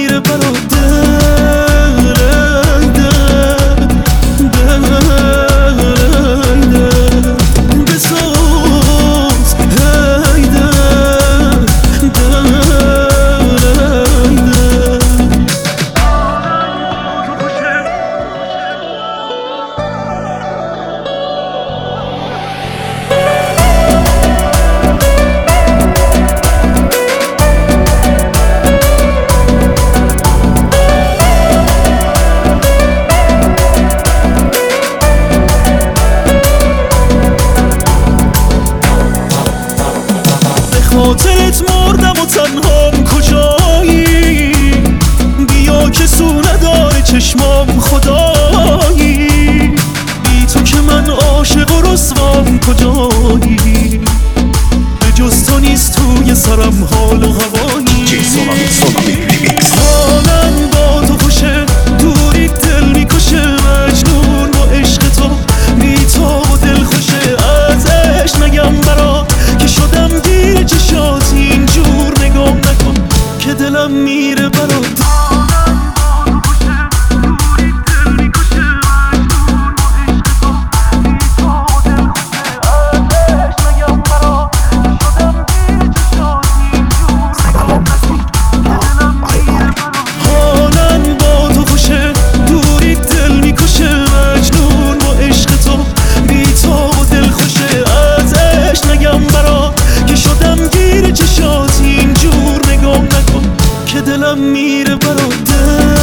میره برا خاطرت مردم و تنهام کجایی؟ بیا که سو نداره چشمام خدایی، بی تو که من عاشق و رسوام کجایی؟ به جز تو نیست توی سرم حال و هوایی. حالم با تو خوشه، دوری دل میکشه، مجنون با عشق تو، بی تو دل خوشه. ازش نگم برات که شدم گیر چشات، اینجور نگام نکن که دلم میره برات. دلم میره برات